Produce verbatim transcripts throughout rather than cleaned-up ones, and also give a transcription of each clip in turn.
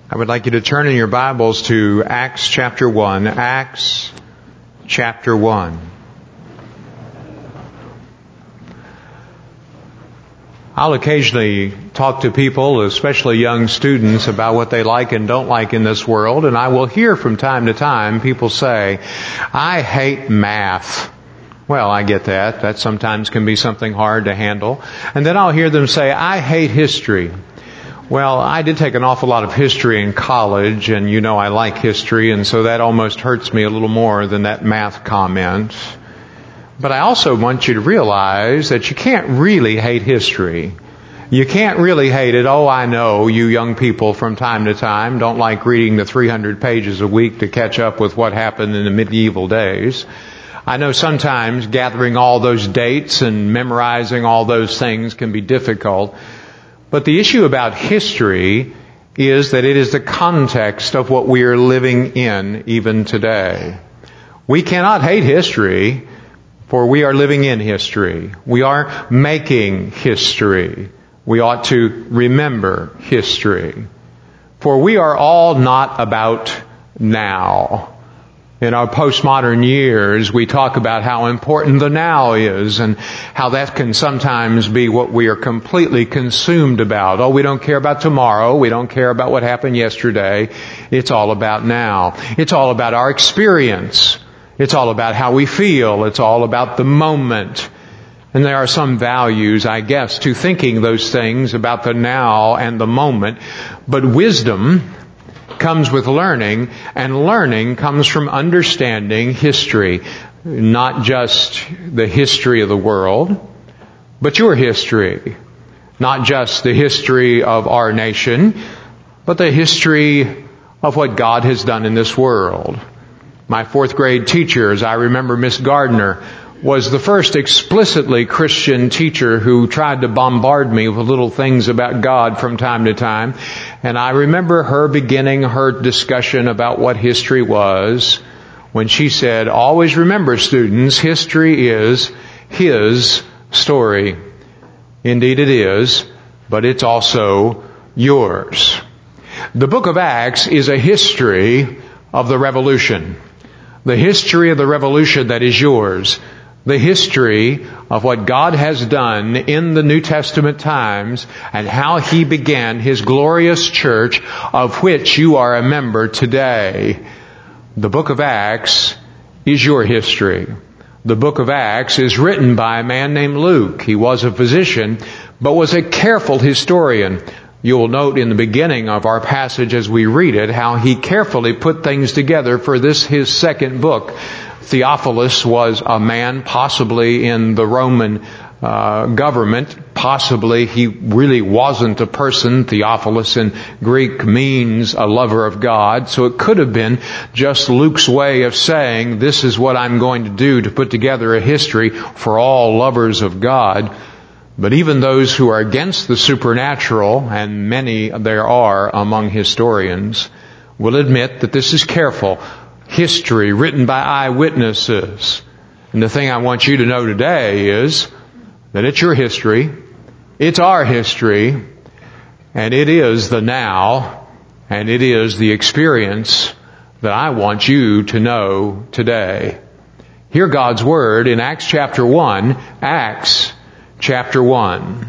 I would like you to turn in your Bibles to Acts chapter one. Acts chapter one. I'll occasionally talk to people, especially young students, about what they like and don't like in this world, and I will hear from time to time people say, I hate math. Well, I get that. That sometimes can be something hard to handle. And then I'll hear them say, I hate history. Well, I did take an awful lot of history in college, and you know I like history, and so that almost hurts me a little more than that math comment. But I also want you to realize that you can't really hate history. You can't really hate it. Oh, I know you young people from time to time don't like reading the three hundred pages a week to catch up with what happened in the medieval days. I know sometimes gathering all those dates and memorizing all those things can be difficult. But the issue about history is that it is the context of what we are living in even today. We cannot hate history, for we are living in history. We are making history. We ought to remember history. For we are all not about now. In our postmodern years, we talk about how important the now is and how that can sometimes be what we are completely consumed about. Oh, we don't care about tomorrow. We don't care about what happened yesterday. It's all about now. It's all about our experience. It's all about how we feel. It's all about the moment. And there are some values, I guess, to thinking those things about the now and the moment. But wisdom comes with learning, and learning comes from understanding history. Not just the history of the world, but your history. Not just the history of our nation, but the history of what God has done in this world. My fourth grade teacher, as I remember, Miss Gardner, was the first explicitly Christian teacher who tried to bombard me with little things about God from time to time. And I remember her beginning her discussion about what history was when she said, always remember, students, history is His story. Indeed it is, but it's also yours. The book of Acts is a history of the revolution. The history of the revolution that is yours. The history of what God has done in the New Testament times and how He began His glorious church, of which you are a member today. The book of Acts is your history. The book of Acts is written by a man named Luke. He was a physician, but was a careful historian. You will note in the beginning of our passage as we read it how he carefully put things together for this, his second book. Theophilus was a man possibly in the Roman uh, government. Possibly he really wasn't a person. Theophilus in Greek means a lover of God. So it could have been just Luke's way of saying, this is what I'm going to do to put together a history for all lovers of God. But even those who are against the supernatural, and many there are among historians, will admit that this is careful history written by eyewitnesses. And the thing I want you to know today is that it's your history, it's our history, and it is the now, and it is the experience that I want you to know today. Hear God's Word in Acts chapter one, Acts chapter one.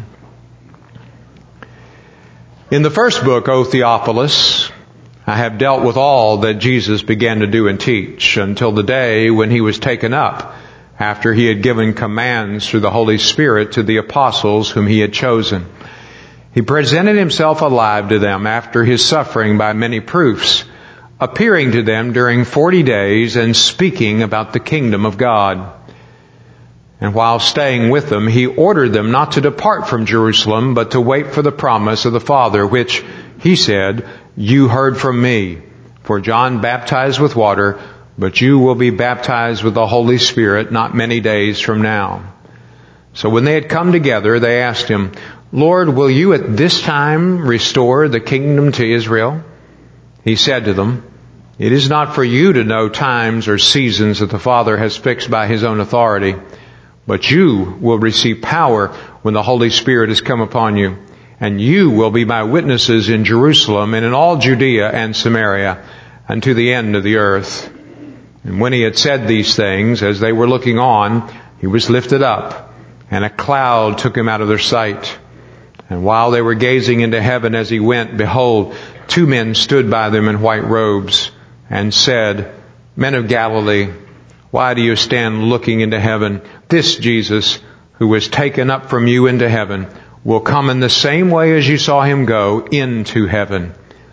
In the first book, O Theophilus, I have dealt with all that Jesus began to do and teach until the day when He was taken up, after He had given commands through the Holy Spirit to the apostles whom He had chosen. He presented Himself alive to them after His suffering by many proofs, appearing to them during forty days and speaking about the kingdom of God. And while staying with them, He ordered them not to depart from Jerusalem, but to wait for the promise of the Father, which, He said, you heard from me. For John baptized with water, but you will be baptized with the Holy Spirit not many days from now. So when they had come together, they asked Him, Lord, will you at this time restore the kingdom to Israel? He said to them, it is not for you to know times or seasons that the Father has fixed by His own authority, but you will receive power when the Holy Spirit has come upon you. And you will be my witnesses in Jerusalem and in all Judea and Samaria and to the end of the earth. And when he had said these things, as they were looking on, he was lifted up, and a cloud took him out of their sight. And while they were gazing into heaven as he went, behold, two men stood by them in white robes and said, Men of Galilee, why do you stand looking into heaven? This Jesus, who was taken up from you into heaven, will come in the same way as you saw him go into heaven.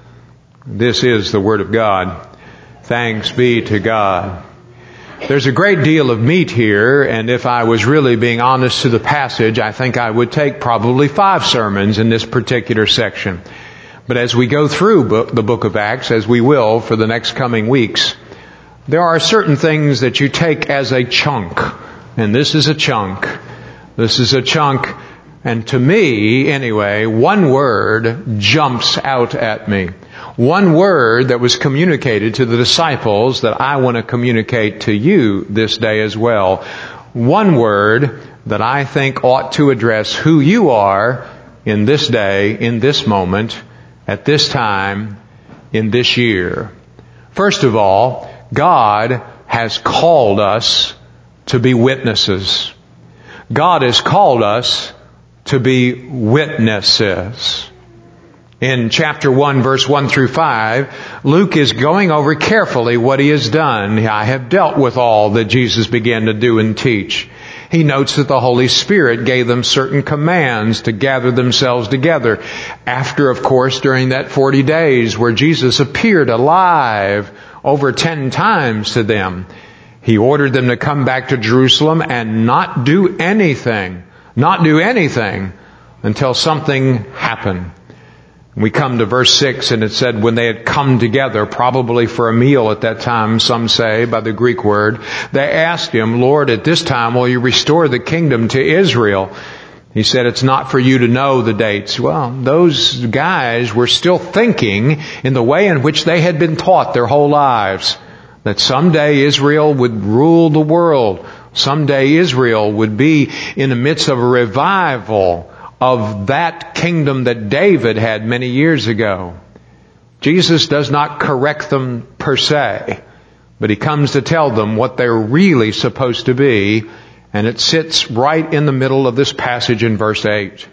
This is the Word of God. Thanks be to God. There's a great deal of meat here, and if I was really being honest to the passage, I think I would take probably five sermons in this particular section. But as we go through book, the book of Acts, as we will for the next coming weeks, there are certain things that you take as a chunk. And this is a chunk. This is a chunk. And to me, anyway, one word jumps out at me. One word that was communicated to the disciples that I want to communicate to you this day as well. One word that I think ought to address who you are in this day, in this moment, at this time, in this year. First of all, God has called us to be witnesses. God has called us to be witnesses. In chapter one, verse one through five, Luke is going over carefully what he has done. I have dealt with all that Jesus began to do and teach. He notes that the Holy Spirit gave them certain commands to gather themselves together. After, of course, during that forty days where Jesus appeared alive over ten times to them, He ordered them to come back to Jerusalem and not do anything, not do anything until something happened. We come to verse six, and it said when they had come together, probably for a meal at that time, some say, by the Greek word, they asked Him, Lord, at this time will you restore the kingdom to Israel? He said, it's not for you to know the dates. Well, those guys were still thinking in the way in which they had been taught their whole lives, that someday Israel would rule the world. Someday Israel would be in the midst of a revival of that kingdom that David had many years ago. Jesus does not correct them per se, but He comes to tell them what they're really supposed to be, and it sits right in the middle of this passage in verse eight.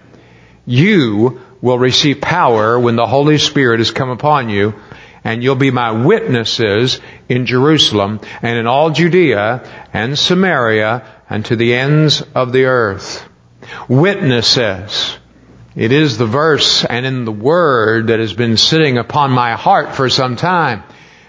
You will receive power when the Holy Spirit has come upon you, and you'll be my witnesses in Jerusalem and in all Judea and Samaria and to the ends of the earth. Witnesses. It is the verse and in the word that has been sitting upon my heart for some time.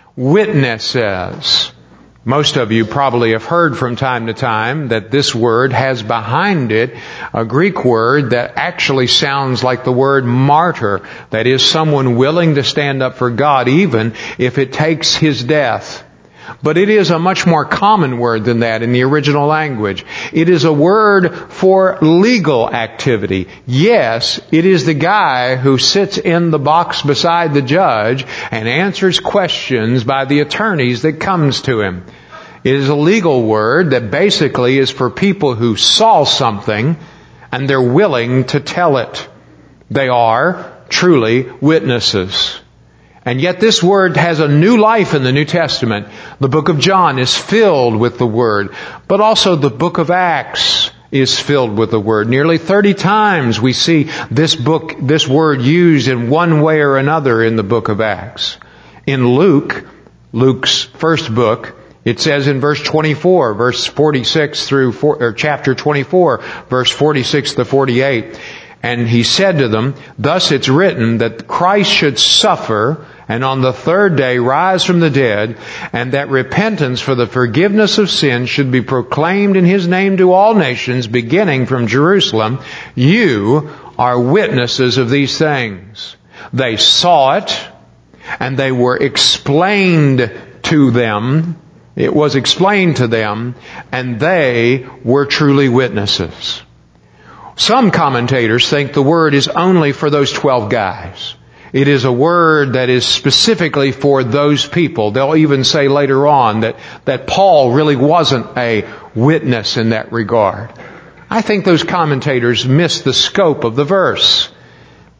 Witnesses. Most of you probably have heard from time to time that this word has behind it a Greek word that actually sounds like the word martyr. That is, someone willing to stand up for God even if it takes his death. But it is a much more common word than that in the original language. It is a word for legal activity. Yes, it is the guy who sits in the box beside the judge and answers questions by the attorneys that comes to him. It is a legal word that basically is for people who saw something and they're willing to tell it. They are truly witnesses. And yet this word has a new life in the New Testament. The book of John is filled with the word, but also the book of Acts is filled with the word. Nearly thirty times we see this book, this word used in one way or another in the book of Acts. In Luke, Luke's first book, it says in verse twenty-four, verse forty-six through, four, or chapter twenty-four, verse forty-six to forty-eight, and he said to them, thus it's written that Christ should suffer and on the third day rise from the dead, and that repentance for the forgiveness of sins should be proclaimed in His name to all nations, beginning from Jerusalem. You are witnesses of these things. They saw it, and they were explained to them. It was explained to them, and they were truly witnesses. Some commentators think the word is only for those twelve guys. It is a word that is specifically for those people. They'll even say later on that, that Paul really wasn't a witness in that regard. I think those commentators miss the scope of the verse.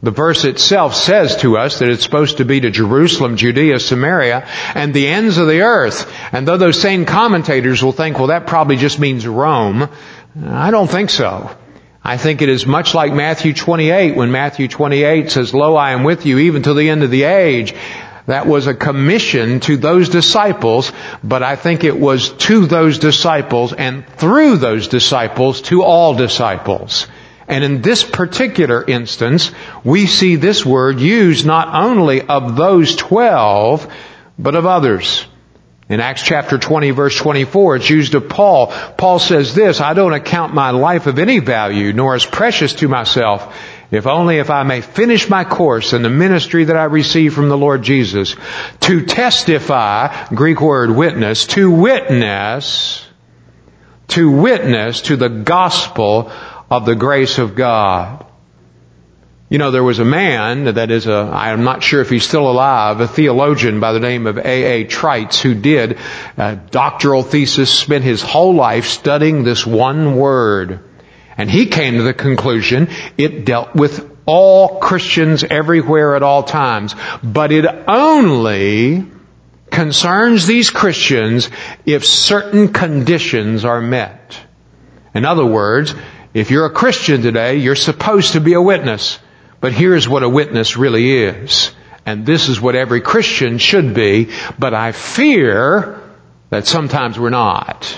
The verse itself says to us that it's supposed to be to Jerusalem, Judea, Samaria, and the ends of the earth. And though those same commentators will think, well, that probably just means Rome, I don't think so. I think it is much like Matthew twenty-eight, when Matthew twenty-eight says, Lo, I am with you even to the end of the age. That was a commission to those disciples, but I think it was to those disciples and through those disciples to all disciples. And in this particular instance, we see this word used not only of those twelve, but of others. In Acts chapter twenty, verse twenty-four, it's used of Paul. Paul says this, I don't account my life of any value, nor as precious to myself, if only if I may finish my course in the ministry that I received from the Lord Jesus, to testify, Greek word witness, to witness, to witness to the gospel of the grace of God. You know, there was a man that is a, I'm not sure if he's still alive, a theologian by the name of A A Trites, who did a doctoral thesis, spent his whole life studying this one word. And he came to the conclusion it dealt with all Christians everywhere at all times. But it only concerns these Christians if certain conditions are met. In other words, if you're a Christian today, you're supposed to be a witness. But here's what a witness really is. And this is what every Christian should be. But I fear that sometimes we're not.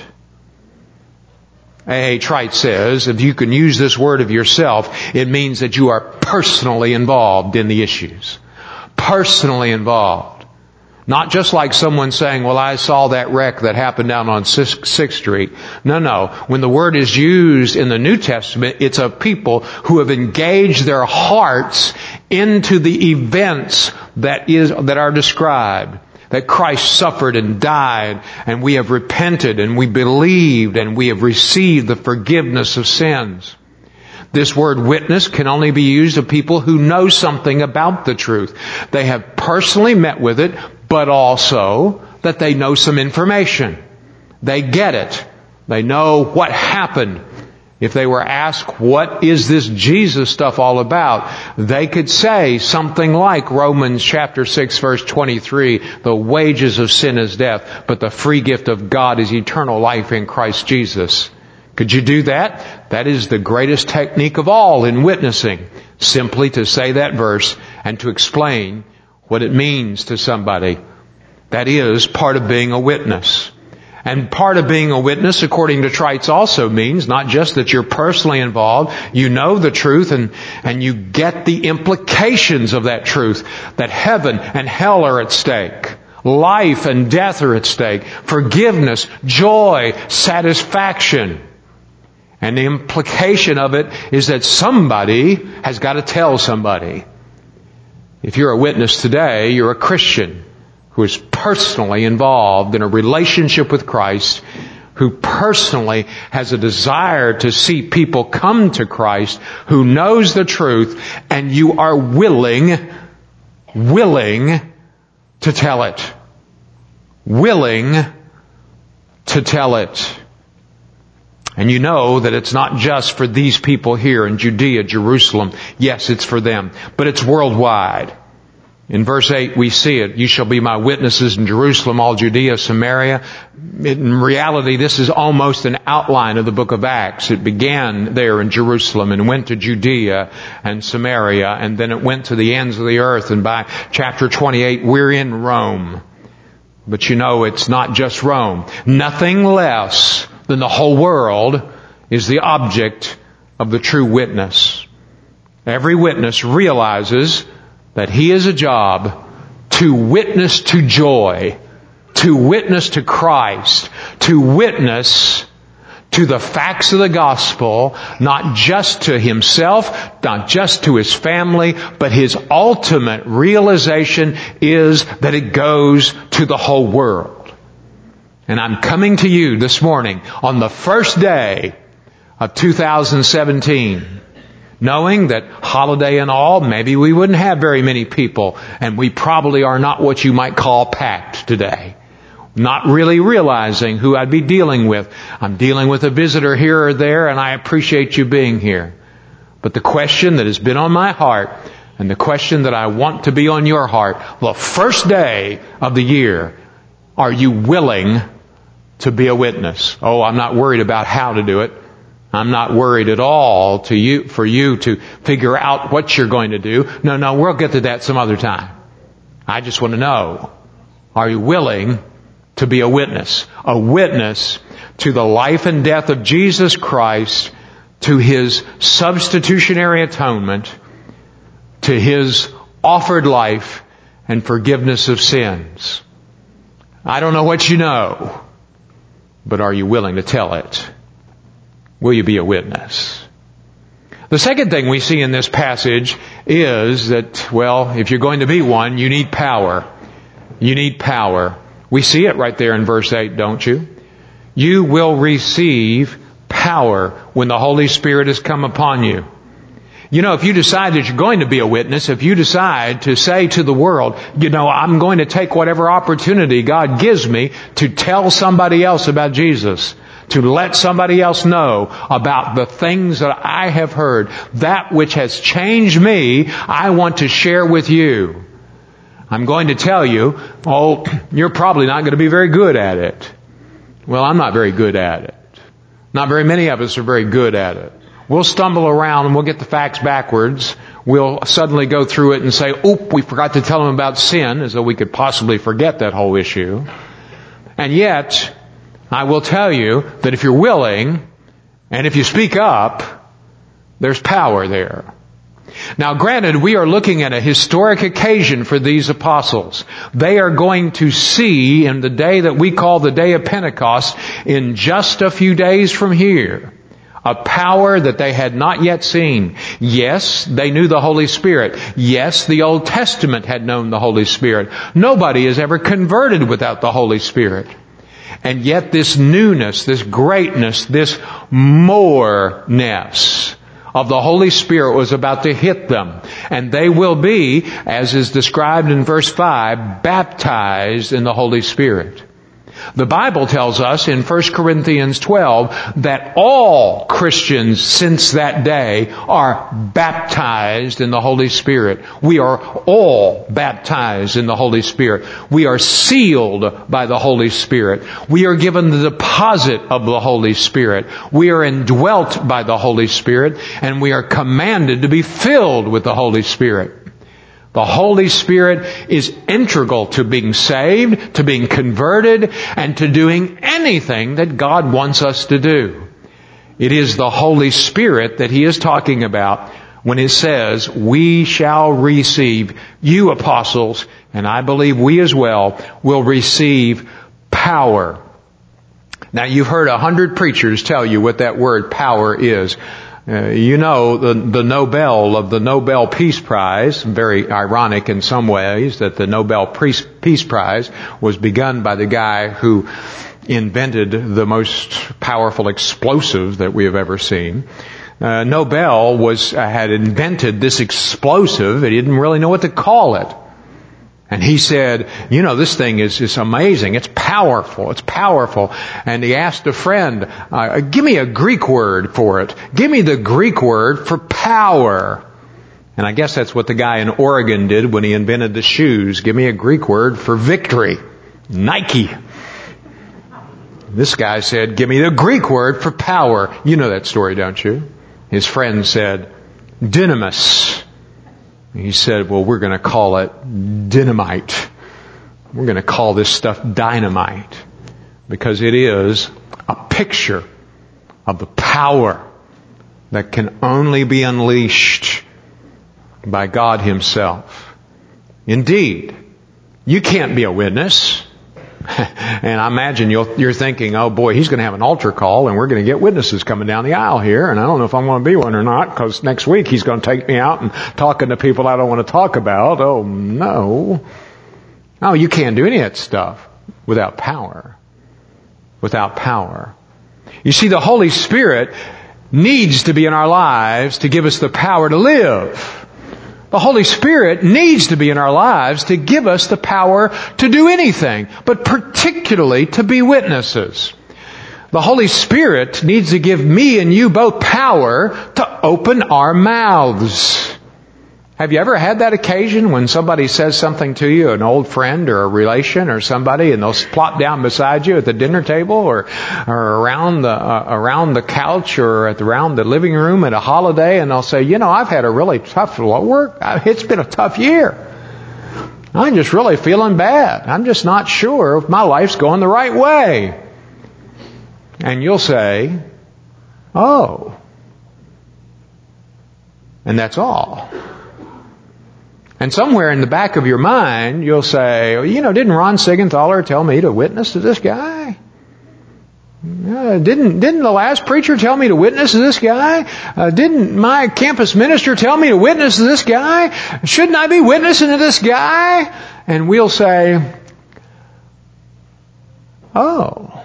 A A Trite says, if you can use this word of yourself, it means that you are personally involved in the issues. Personally involved. Not just like someone saying, well, I saw that wreck that happened down on sixth Street. No, no. When the word is used in the New Testament, it's of people who have engaged their hearts into the events that is, that are described. That Christ suffered and died, and we have repented, and we believed, and we have received the forgiveness of sins. This word witness can only be used of people who know something about the truth. They have personally met with it, but also that they know some information. They get it. They know what happened. If they were asked, what is this Jesus stuff all about? They could say something like Romans chapter six verse twenty-three, the wages of sin is death, but the free gift of God is eternal life in Christ Jesus. Could you do that? That is the greatest technique of all in witnessing. Simply to say that verse and to explain what it means to somebody. That is part of being a witness. And part of being a witness, according to Trites, also means not just that you're personally involved, you know the truth and, and you get the implications of that truth, that heaven and hell are at stake. Life and death are at stake. Forgiveness, joy, satisfaction. And the implication of it is that somebody has got to tell somebody. If you're a witness today, you're a Christian who is personally involved in a relationship with Christ, who personally has a desire to see people come to Christ, who knows the truth, and you are willing, willing to tell it. Willing to tell it. And you know that it's not just for these people here in Judea, Jerusalem. Yes, it's for them, but it's worldwide. In verse eight, we see it. You shall be my witnesses in Jerusalem, all Judea, Samaria. In reality, this is almost an outline of the book of Acts. It began there in Jerusalem and went to Judea and Samaria, and then it went to the ends of the earth. And by chapter twenty-eight, we're in Rome. But you know, it's not just Rome. Nothing less than the whole world is the object of the true witness. Every witness realizes that he has a job to witness to joy, to witness to Christ, to witness to the facts of the gospel, not just to himself, not just to his family, but his ultimate realization is that it goes to the whole world. And I'm coming to you this morning on the first day of two thousand seventeen, knowing that holiday and all, maybe we wouldn't have very many people, and we probably are not what you might call packed today. Not really realizing who I'd be dealing with. I'm dealing with a visitor here or there, and I appreciate you being here. But the question that has been on my heart And the question that I want to be on your heart, the first day of the year, are you willing to be a witness? Oh, I'm not worried about how to do it. I'm not worried at all to you, for you to figure out what you're going to do. No, no, we'll get to that some other time. I just want to know, are you willing to be a witness? A witness to the life and death of Jesus Christ, to His substitutionary atonement, to His offered life and forgiveness of sins. I don't know what you know, but are you willing to tell it? Will you be a witness? The second thing we see in this passage is that, well, if you're going to be one, you need power. You need power. We see it right there in verse eight, don't you? You will receive power when the Holy Spirit has come upon you. You know, if you decide that you're going to be a witness, if you decide to say to the world, you know, I'm going to take whatever opportunity God gives me to tell somebody else about Jesus, to let somebody else know about the things that I have heard, that which has changed me, I want to share with you. I'm going to tell you, oh, you're probably not going to be very good at it. Well, I'm not very good at it. Not very many of us are very good at it. We'll stumble around and we'll get the facts backwards. We'll suddenly go through it and say, oop, we forgot to tell them about sin, as though we could possibly forget that whole issue. And yet, I will tell you that if you're willing, and if you speak up, there's power there. Now granted, we are looking at a historic occasion for these apostles. They are going to see in the day that we call the day of Pentecost, in just a few days from here, a power that they had not yet seen. Yes, they knew the Holy Spirit. Yes, the Old Testament had known the Holy Spirit. Nobody is ever converted without the Holy Spirit. And yet this newness, this greatness, this more-ness of the Holy Spirit was about to hit them. And they will be, as is described in verse five, baptized in the Holy Spirit. The Bible tells us in First Corinthians twelve that all Christians since that day are baptized in the Holy Spirit. We are all baptized in the Holy Spirit. We are sealed by the Holy Spirit. We are given the deposit of the Holy Spirit. We are indwelt by the Holy Spirit, and we are commanded to be filled with the Holy Spirit. The Holy Spirit is integral to being saved, to being converted, and to doing anything that God wants us to do. It is the Holy Spirit that He is talking about when He says, we shall receive, you apostles, and I believe we as well, will receive power. Now you've heard a hundred preachers tell you what that word power is. Uh, you know, the, the Nobel of the Nobel Peace Prize, very ironic in some ways that the Nobel Peace Prize was begun by the guy who invented the most powerful explosive that we have ever seen. Uh, Nobel was, uh, had invented this explosive, and he didn't really know what to call it. And he said, you know, this thing is, is amazing. It's powerful. It's powerful. And he asked a friend, uh, give me a Greek word for it. Give me the Greek word for power. And I guess that's what the guy in Oregon did when he invented the shoes. Give me a Greek word for victory. Nike. This guy said, give me the Greek word for power. You know that story, don't you? His friend said, dynamis. He said, well, we're going to call it dynamite. We're going to call this stuff dynamite because it is a picture of the power that can only be unleashed by God Himself. Indeed, you can't be a witness. And I imagine you'll, you're thinking, oh boy, he's going to have an altar call and we're going to get witnesses coming down the aisle here. And I don't know if I'm going to be one or not because next week he's going to take me out and talking to people I don't want to talk about. Oh no. Oh, you can't do any of that stuff without power. Without power. You see, the Holy Spirit needs to be in our lives to give us the power to live. The Holy Spirit needs to be in our lives to give us the power to do anything, but particularly to be witnesses. The Holy Spirit needs to give me and you both power to open our mouths. Have you ever had that occasion when somebody says something to you, an old friend or a relation or somebody, and they'll plop down beside you at the dinner table or, or around the uh, around the couch or at the, around the living room at a holiday, and they'll say, you know, I've had a really tough work. It's been a tough year. I'm just really feeling bad. I'm just not sure if my life's going the right way. And you'll say, oh. And that's all. And somewhere in the back of your mind, you'll say, you know, didn't Ron Siegenthaler tell me to witness to this guy? Uh, didn't didn't the last preacher tell me to witness to this guy? Uh, didn't my campus minister tell me to witness to this guy? Shouldn't I be witnessing to this guy? And we'll say, oh,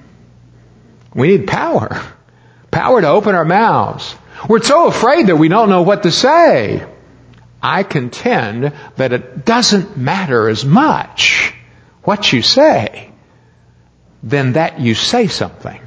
we need power. Power to open our mouths. We're so afraid that we don't know what to say. I contend that it doesn't matter as much what you say than that you say something.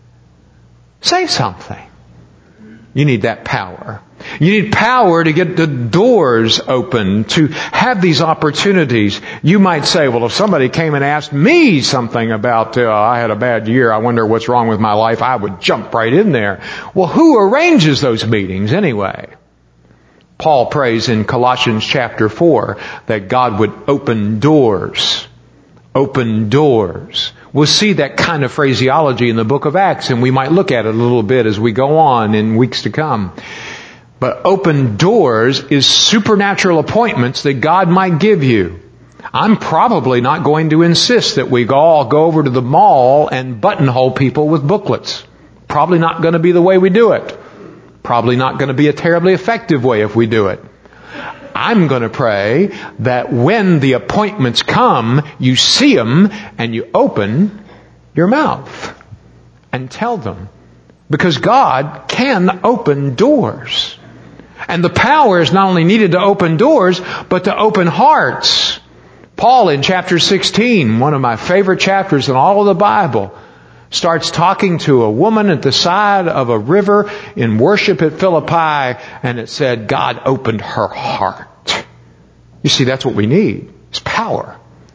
Say something. You need that power. You need power to get the doors open, to have these opportunities. You might say, well, if somebody came and asked me something about, uh, I had a bad year, I wonder what's wrong with my life, I would jump right in there. Well, who arranges those meetings anyway? Paul prays in Colossians chapter four that God would open doors. Open doors. We'll see that kind of phraseology in the book of Acts, and we might look at it a little bit as we go on in weeks to come. But open doors is supernatural appointments that God might give you. I'm probably not going to insist that we all go over to the mall and buttonhole people with booklets. Probably not going to be the way we do it. Probably not going to be a terribly effective way if we do it. I'm going to pray that when the appointments come, you see them and you open your mouth and tell them. Because God can open doors. And the power is not only needed to open doors, but to open hearts. Paul in chapter sixteen, one of my favorite chapters in all of the Bible, starts talking to a woman at the side of a river in worship at Philippi, and it said God opened her heart. You see, that's what we need. It's power.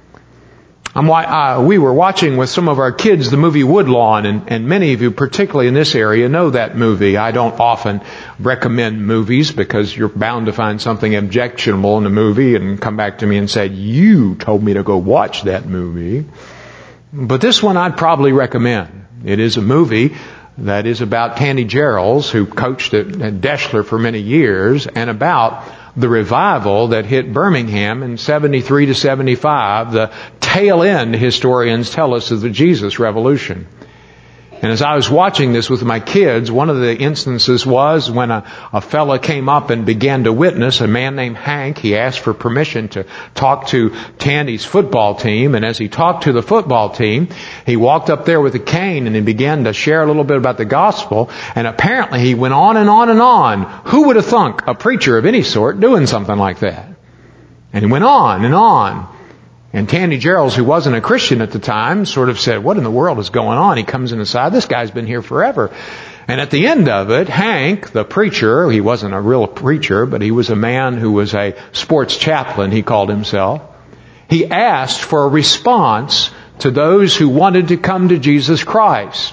I'm, uh, we were watching with some of our kids the movie Woodlawn, and, and many of you, particularly in this area, know that movie. I don't often recommend movies because you're bound to find something objectionable in the movie and come back to me and say, you told me to go watch that movie. But this one I'd probably recommend. It is a movie that is about Tandy Jarrells, who coached at Deschler for many years, and about the revival that hit Birmingham in seventy-three to seventy-five, the tail end, historians tell us, of the Jesus Revolution. And as I was watching this with my kids, one of the instances was when a, a fella came up and began to witness, a man named Hank. He asked for permission to talk to Tandy's football team. And as he talked to the football team, he walked up there with a cane and he began to share a little bit about the gospel. And apparently he went on and on and on. Who would have thunk a preacher of any sort doing something like that? And he went on and on. And Tandy Jarrells, who wasn't a Christian at the time, sort of said, what in the world is going on? He comes in aside, this guy's been here forever. And at the end of it, Hank, the preacher, he wasn't a real preacher, but he was a man who was a sports chaplain, he called himself. He asked for a response to those who wanted to come to Jesus Christ.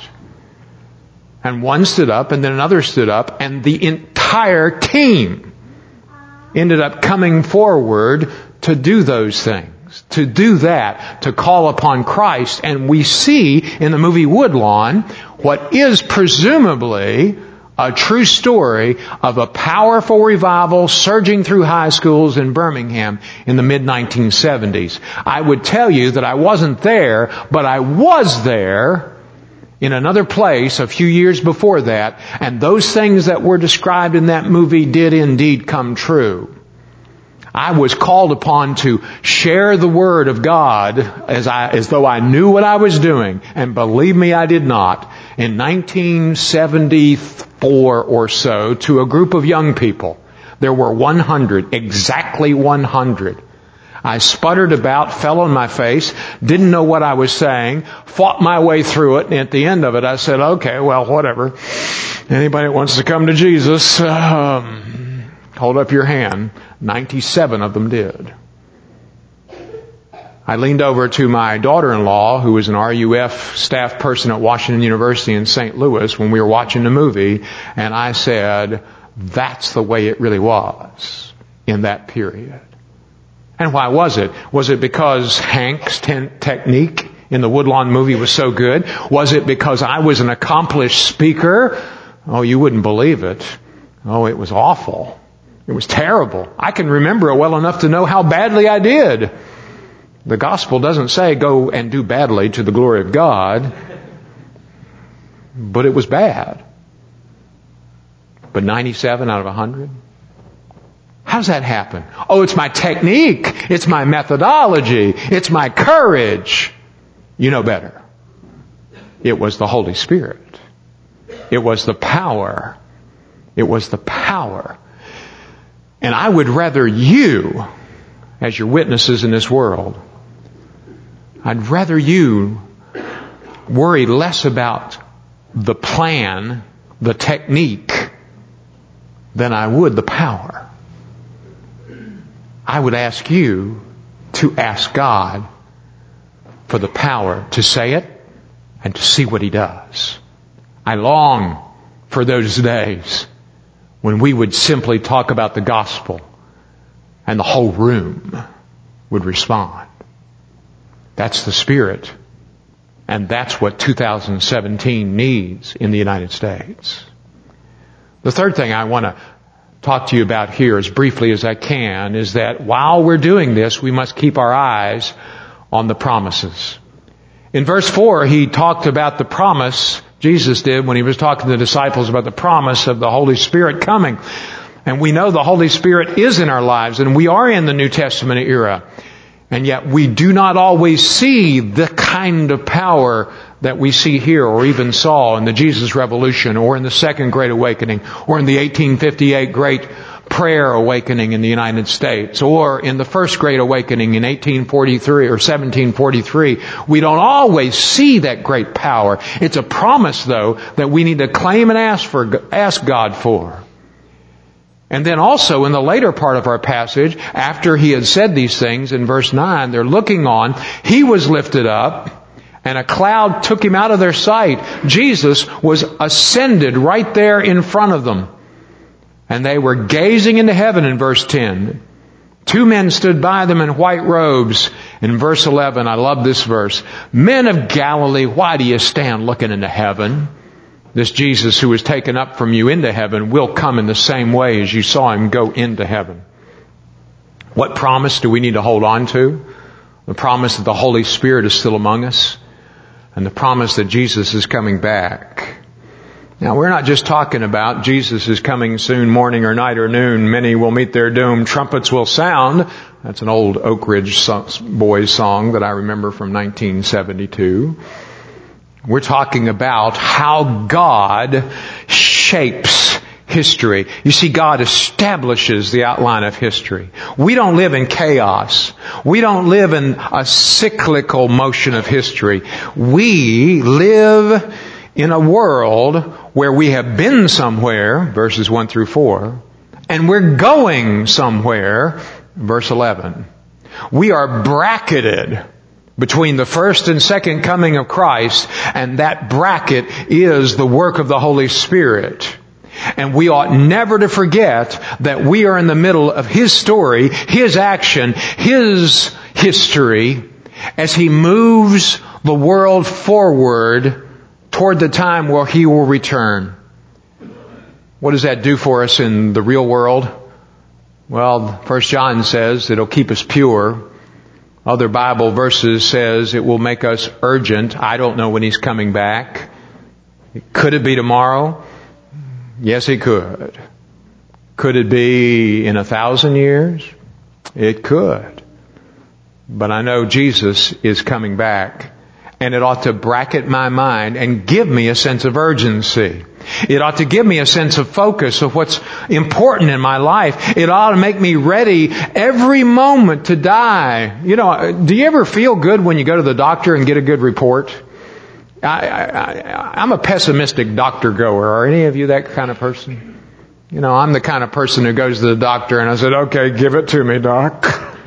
And one stood up, and then another stood up, and the entire team ended up coming forward to do those things. To do that, to call upon Christ. And we see in the movie Woodlawn what is presumably a true story of a powerful revival surging through high schools in Birmingham in the mid nineteen seventies. I would tell you that I wasn't there, but I was there in another place a few years before that, and those things that were described in that movie did indeed come true. I was called upon to share the Word of God as I, as though I knew what I was doing. And believe me, I did not. In nineteen seventy-four or so, to a group of young people. There were one hundred, exactly one hundred. I sputtered about, fell on my face, didn't know what I was saying, fought my way through it, and at the end of it I said, okay, well, whatever. Anybody that wants to come to Jesus, um... Hold up your hand. ninety-seven of them did. I leaned over to my daughter-in-law, who was an R U F staff person at Washington University in Saint Louis when we were watching the movie, and I said, that's the way it really was in that period. And why was it? Was it because Hank's ten- technique in the Woodlawn movie was so good? Was it because I was an accomplished speaker? Oh, you wouldn't believe it. Oh, it was awful. It was terrible. I can remember it well enough to know how badly I did. The gospel doesn't say go and do badly to the glory of God. But it was bad. But ninety-seven out of one hundred? How does that happen? Oh, it's my technique. It's my methodology. It's my courage. You know better. It was the Holy Spirit. It was the power. It was the power. And I would rather you, as your witnesses in this world, I'd rather you worry less about the plan, the technique, than I would the power. I would ask you to ask God for the power to say it and to see what He does. I long for those days when we would simply talk about the gospel and the whole room would respond. That's the Spirit. And that's what two thousand seventeen needs in the United States. The third thing I want to talk to you about here as briefly as I can is that while we're doing this, we must keep our eyes on the promises. In verse four, he talked about the promise, Jesus did, when he was talking to the disciples about the promise of the Holy Spirit coming. And we know the Holy Spirit is in our lives, and we are in the New Testament era. And yet we do not always see the kind of power that we see here or even saw in the Jesus Revolution or in the Second Great Awakening or in the eighteen fifty-eight Great Prayer Awakening in the United States or in the First Great Awakening in eighteen forty-three or seventeen forty-three. We don't always see that great power. It's a promise, though, that we need to claim and ask for, ask God for. And then also in the later part of our passage, after he had said these things in verse nine, they're looking on, he was lifted up and a cloud took him out of their sight. Jesus was ascended right there in front of them. And they were gazing into heaven in verse ten. Two men stood by them in white robes. In verse eleven, I love this verse. Men of Galilee, why do you stand looking into heaven? This Jesus who was taken up from you into heaven will come in the same way as you saw Him go into heaven. What promise do we need to hold on to? The promise that the Holy Spirit is still among us, and the promise that Jesus is coming back. Now, we're not just talking about Jesus is coming soon, morning or night or noon. Many will meet their doom. Trumpets will sound. That's an old Oak Ridge Boys song that I remember from nineteen seventy-two. We're talking about how God shapes history. You see, God establishes the outline of history. We don't live in chaos. We don't live in a cyclical motion of history. We live in a world where we have been somewhere, verses one through four, and we're going somewhere, verse eleven. We are bracketed between the first and second coming of Christ, and that bracket is the work of the Holy Spirit. And we ought never to forget that we are in the middle of His story, His action, His history, as He moves the world forward toward the time where He will return. What does that do for us in the real world? Well, First John says it'll keep us pure. Other Bible verses says it will make us urgent. I don't know when He's coming back. Could it be tomorrow? Yes, it could. Could it be in a thousand years? It could. But I know Jesus is coming back. And it ought to bracket my mind and give me a sense of urgency. It ought to give me a sense of focus of what's important in my life. It ought to make me ready every moment to die. You know, do you ever feel good when you go to the doctor and get a good report? I, I, I, I'm a pessimistic doctor goer. Are any of you that kind of person? You know, I'm the kind of person who goes to the doctor and I said, okay, give it to me, doc.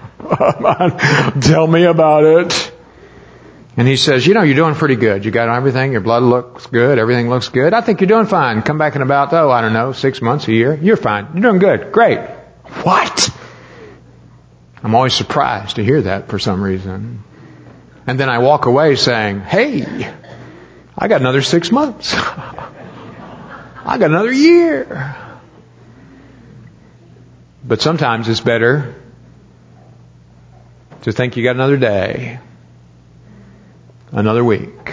Tell me about it. And he says, you know, you're doing pretty good. You got everything. Your blood looks good. Everything looks good. I think you're doing fine. Come back in about, oh, I don't know, six months, a year. You're fine. You're doing good. Great. What? I'm always surprised to hear that for some reason. And then I walk away saying, hey, I got another six months. I got another year. But sometimes it's better to think you got another day, another week,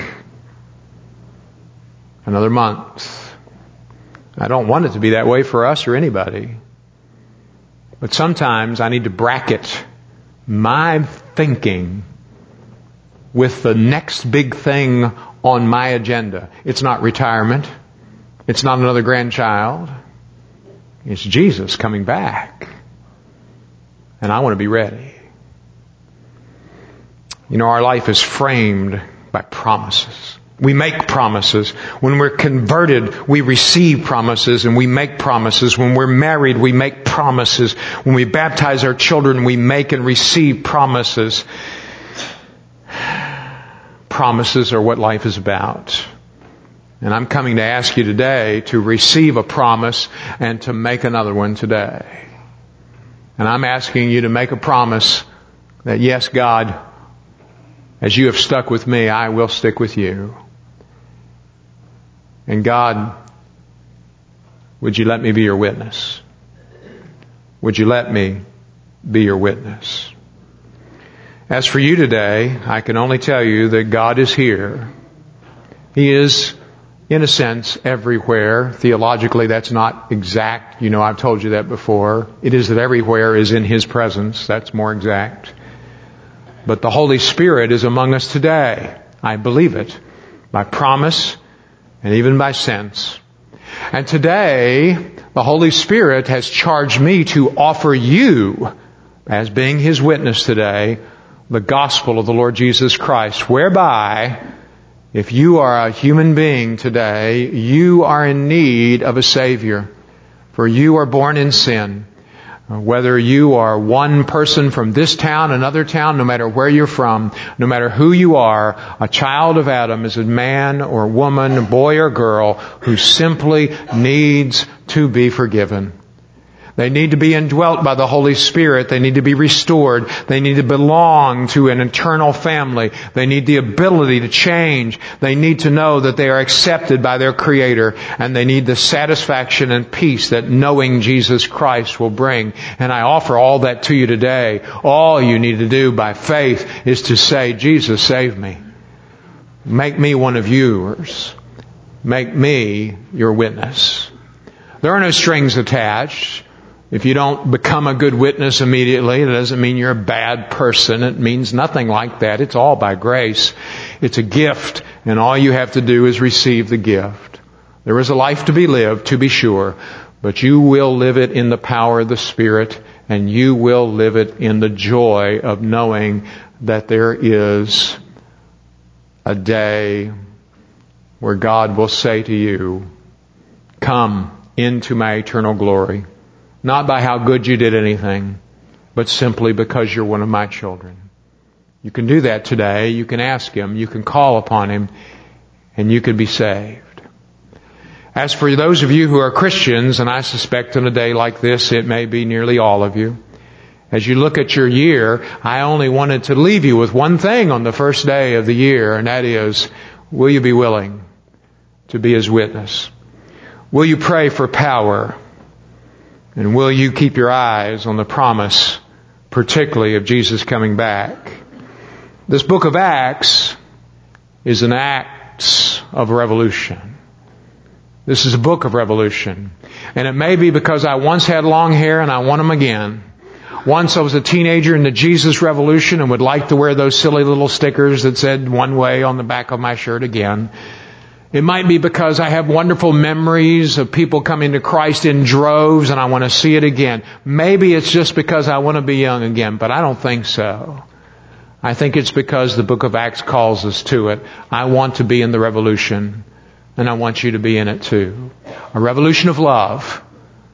another month. I don't want it to be that way for us or anybody. But sometimes I need to bracket my thinking with the next big thing on my agenda. It's not retirement. It's not another grandchild. It's Jesus coming back. And I want to be ready. You know, our life is framed by promises. We make promises. When we're converted, we receive promises and we make promises. When we're married, we make promises. When we baptize our children, we make and receive promises. Promises are what life is about. And I'm coming to ask you today to receive a promise and to make another one today. And I'm asking you to make a promise that, yes, God, as you have stuck with me, I will stick with you. And God, would you let me be your witness? Would you let me be your witness? As for you today, I can only tell you that God is here. He is, in a sense, everywhere. Theologically, that's not exact. You know, I've told you that before. It is that everywhere is in His presence. That's more exact. But the Holy Spirit is among us today. I believe it. By promise and even by sense. And today, the Holy Spirit has charged me to offer you, as being His witness today, the gospel of the Lord Jesus Christ, whereby, if you are a human being today, you are in need of a Savior. For you are born in sin. Whether you are one person from this town, another town, no matter where you're from, no matter who you are, a child of Adam is a man or woman, a boy or girl who simply needs to be forgiven. They need to be indwelt by the Holy Spirit. They need to be restored. They need to belong to an eternal family. They need the ability to change. They need to know that they are accepted by their Creator. And they need the satisfaction and peace that knowing Jesus Christ will bring. And I offer all that to you today. All you need to do by faith is to say, Jesus, save me. Make me one of yours. Make me your witness. There are no strings attached. If you don't become a good witness immediately, it doesn't mean you're a bad person. It means nothing like that. It's all by grace. It's a gift, and all you have to do is receive the gift. There is a life to be lived, to be sure, but you will live it in the power of the Spirit, and you will live it in the joy of knowing that there is a day where God will say to you, come into my eternal glory. Not by how good you did anything, but simply because you're one of my children. You can do that today. You can ask Him. You can call upon Him. And you can be saved. As for those of you who are Christians, and I suspect on a day like this, it may be nearly all of you. As you look at your year, I only wanted to leave you with one thing on the first day of the year, and that is, will you be willing to be His witness? Will you pray for power? And will you keep your eyes on the promise, particularly of Jesus coming back? This book of Acts is an act of revolution. This is a book of revolution. And it may be because I once had long hair and I want them again. Once I was a teenager in the Jesus Revolution and would like to wear those silly little stickers that said one way on the back of my shirt again. It might be because I have wonderful memories of people coming to Christ in droves and I want to see it again. Maybe it's just because I want to be young again, but I don't think so. I think it's because the book of Acts calls us to it. I want to be in the revolution, and I want you to be in it too. A revolution of love,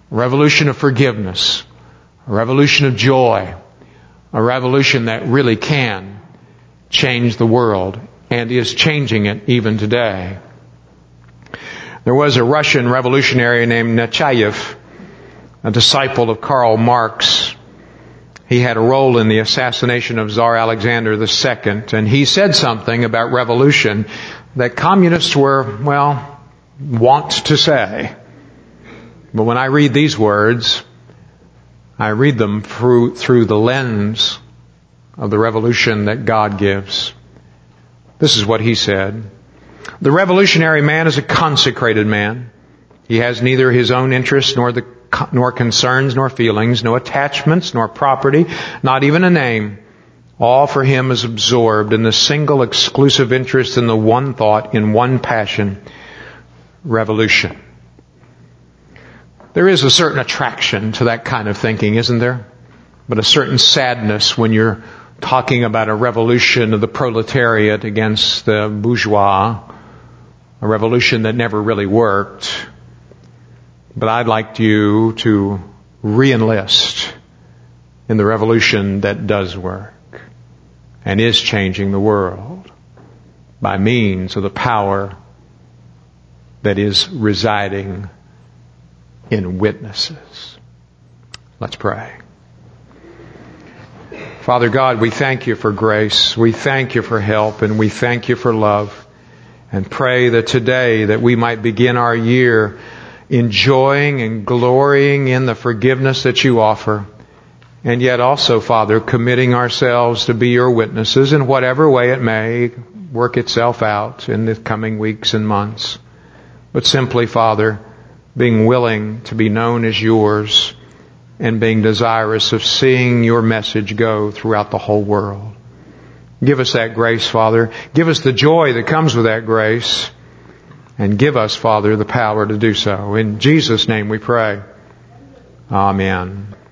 A revolution of forgiveness. A revolution of joy. A revolution that really can change the world and is changing it even today. There was a Russian revolutionary named Nechayev, a disciple of Karl Marx. He had a role in the assassination of Tsar Alexander the Second, and he said something about revolution that communists were, well, wont to say. But when I read these words, I read them through, through the lens of the revolution that God gives. This is what he said. The revolutionary man is a consecrated man. He has neither his own interests nor the nor concerns nor feelings, no attachments nor property, not even a name. All for him is absorbed in the single exclusive interest in the one thought, in one passion, revolution. There is a certain attraction to that kind of thinking, isn't there? But a certain sadness when you're talking about a revolution of the proletariat against the bourgeois, a revolution that never really worked. But I'd like you to re-enlist in the revolution that does work and is changing the world by means of the power that is residing in witnesses. Let's pray. Father God, we thank you for grace. We thank you for help, and we thank you for love. And pray that today that we might begin our year enjoying and glorying in the forgiveness that you offer. And yet also, Father, committing ourselves to be your witnesses in whatever way it may work itself out in the coming weeks and months. But simply, Father, being willing to be known as yours and being desirous of seeing your message go throughout the whole world. Give us that grace, Father. Give us the joy that comes with that grace. And give us, Father, the power to do so. In Jesus' name we pray. Amen.